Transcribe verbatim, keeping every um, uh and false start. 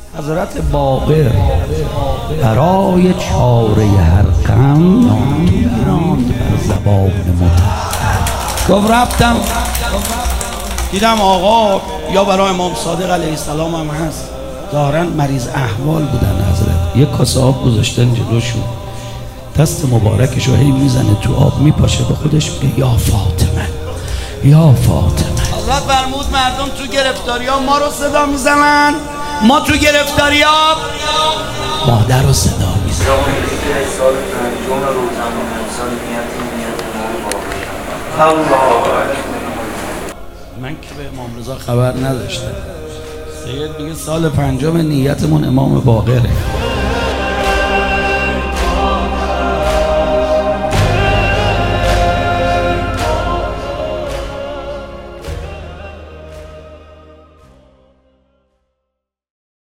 حضرت باقر برای چاره هر غم ناند بر زبان مطهر. گفت رفتم دیدم آقا یا برای امام صادق علیه السلام هم هست دارن مریض احوال بودن حضرت، یک کاسه آب گذاشتن جلوشون، دست مبارکشو هی میزنه تو آب میپاشه به خودش میگه یا فاطمه یا فاطمه. حضرت فرمود مردم تو گرفتاری ها ما رو صدا میزنن، ما تو گرفتاری ها مادر رو صدا میزنن. من که به امام رضا خبر نداشتم. سید میگه سال پنجم نیتمون امام باقره.